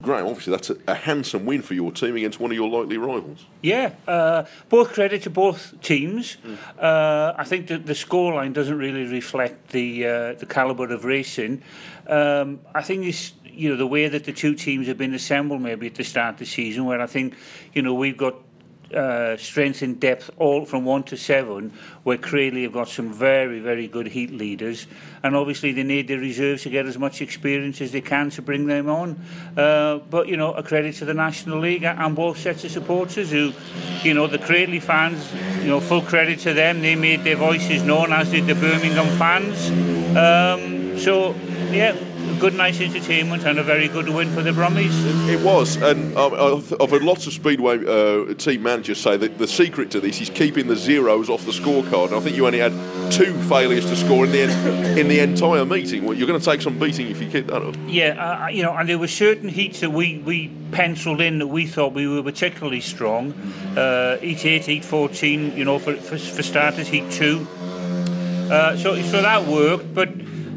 Graham, obviously that's a handsome win for your team against one of your likely rivals. Yeah, both credit to both teams. I think that the scoreline doesn't really reflect the calibre of racing. I think it's the way that the two teams have been assembled maybe at the start of the season, where I think we've got strength in depth all from 1 to 7, where Cradley have got some very, very good heat leaders, and obviously they need their reserves to get as much experience as they can to bring them on. But a credit to the National League and both sets of supporters who, the Cradley fans, full credit to them. They made their voices known, as did the Birmingham fans. So yeah, good, nice entertainment and a very good win for the Brummies. It was, and I've heard lots of Speedway team managers say that the secret to this is keeping the zeros off the scorecard. And I think you only had 2 failures to score in the entire meeting. Well, you're going to take some beating if you keep that up. Yeah, and there were certain heats that we penciled in that we thought we were particularly strong. Heat 8, Heat 14, for starters, Heat 2. So that worked, but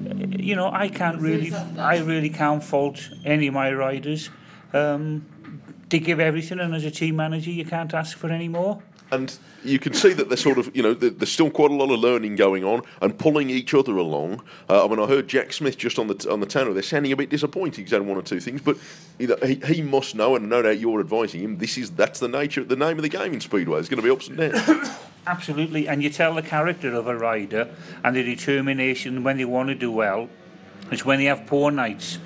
I really can't fault any of my riders. They give everything, and as a team manager, you can't ask for any more. And you can see that there's sort of, there's still quite a lot of learning going on and pulling each other along. I heard Jack Smith just on the tannoy. They're sounding a bit disappointed. He's had 1 or 2 things, but he must know, and no doubt you're advising him. That's the name of the game in Speedway. It's going to be ups and downs. Absolutely, and you tell the character of a rider and the determination when they want to do well. It's when they have poor nights,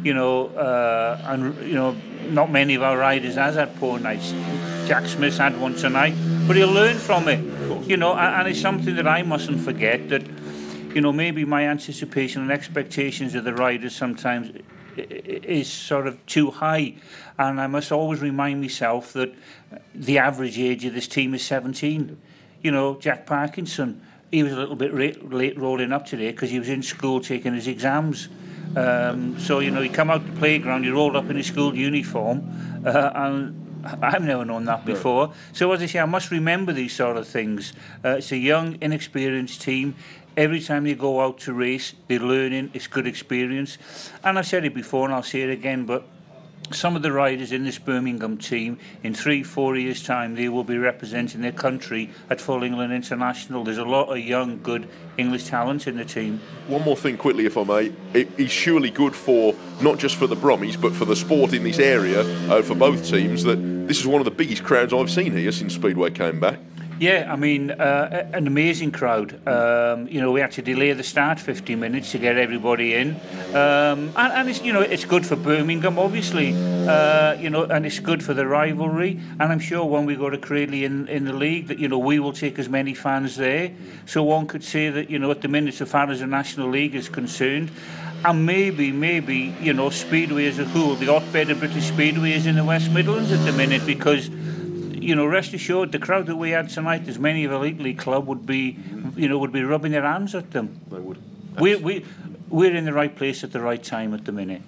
not many of our riders has had poor nights. Jack Smith's had one tonight, but he'll learn from it, and it's something that I mustn't forget, that, maybe my anticipation and expectations of the riders sometimes is sort of too high, and I must always remind myself that the average age of this team is 17. Jack Parkinson, he was a little bit late rolling up today because he was in school taking his exams. So, he come out the playground, he rolled up in his school uniform, and I've never known that before. So, as I say, I must remember these sort of things. It's a young, inexperienced team. Every time they go out to race, they're learning, it's good experience. And I've said it before, and I'll say it again, but some of the riders in this Birmingham team, in 3-4 years' time, they will be representing their country at Full England International. There's a lot of young, good English talent in the team. One more thing quickly, if I may. It's surely good for, not just for the Brummies, but for the sport in this area, for both teams, that this is one of the biggest crowds I've seen here since Speedway came back. Yeah, I mean, an amazing crowd. We had to delay the start 50 minutes to get everybody in. And it's, it's good for Birmingham, obviously, and it's good for the rivalry. And I'm sure when we go to Cradley in the league that, we will take as many fans there. So one could say that, at the minute, so far as the National League is concerned, and maybe, Speedway as a whole, the hotbed of British Speedway is in the West Midlands at the minute, because rest assured, the crowd that we had tonight, as many of a Elite League club would be rubbing their hands at them. They would. We're in the right place at the right time at the minute.